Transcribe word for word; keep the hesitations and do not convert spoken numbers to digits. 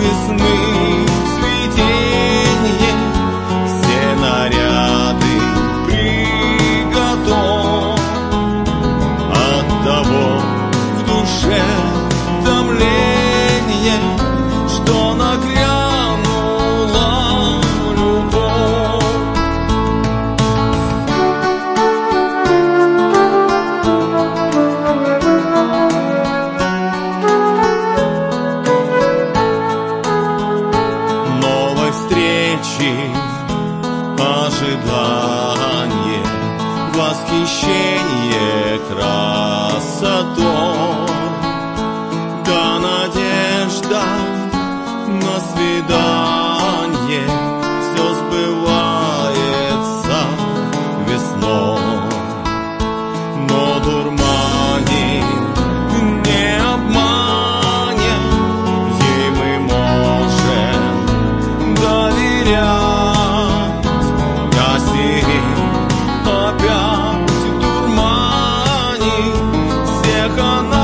весны цветенье, все наряды приготовь. Оттого в душе томление, что нагрянула любовь. Новой встречи ожидание, восхищение красотой, да надежда на свидание, все сбывается весной. Но дурманит, не обманет, ей мы можем доверять. Осень опять дурманит, всех она